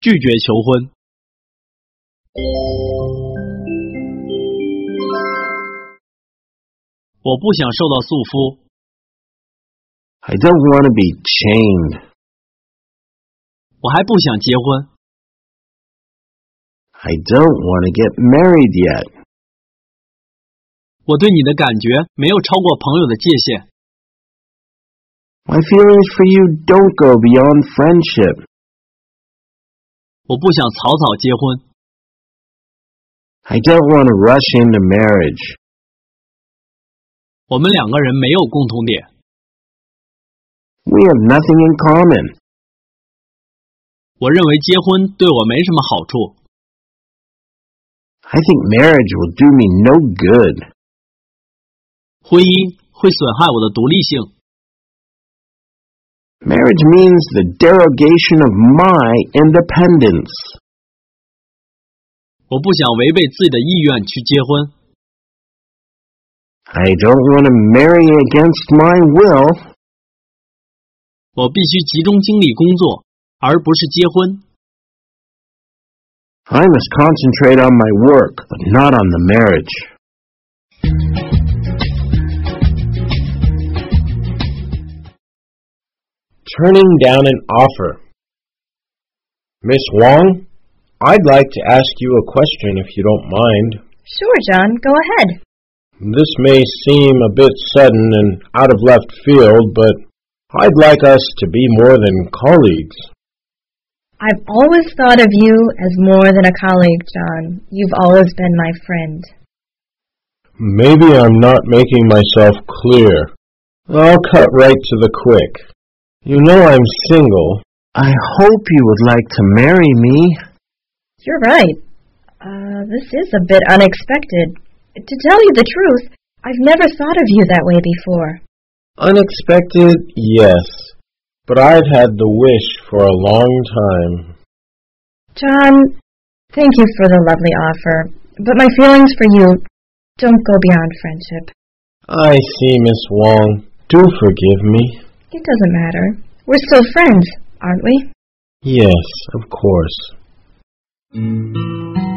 拒绝求婚。我不想受到束缚。 I don't want to be chained. 我还不想结婚。 I don't want to get married yet. 我对你的感觉没有超过朋友的界限。 My feelings for you don't go beyond friendship. 我不想草草结婚。 I don't want to rush into marriage. 我们两个人没有共同点。 We have nothing in common. 我认为结婚对我没什么好处。 I think marriage will do me no good. 婚姻会损害我的独立性。 Marriage means the derogation of my independence. 我不想违背自己的意愿去结婚。 I don't want to marry against my will. 我必须集中精力工作，而不是结婚。 I must concentrate on my work, but not on the marriage. Turning down an offer. Miss Wong, I'd like to ask you a question if you don't mind. Sure, John. Go ahead. This may seem a bit sudden and out of left field, but I'd like us to be more than colleagues. I've always thought of you as more than a colleague, John. You've always been my friend. Maybe I'm not making myself clear. I'll cut right to the quick. You know I'm single. I hope you would like to marry me. You're right. This is a bit unexpected. To tell you the truth, I've never thought of you that way before. Unexpected, yes. But I've had the wish for a long time. John, thank you for the lovely offer, but my feelings for you don't go beyond friendship. I see, Miss Wong. Do forgive me. It doesn't matter. We're still friends, aren't we? Yes, of course.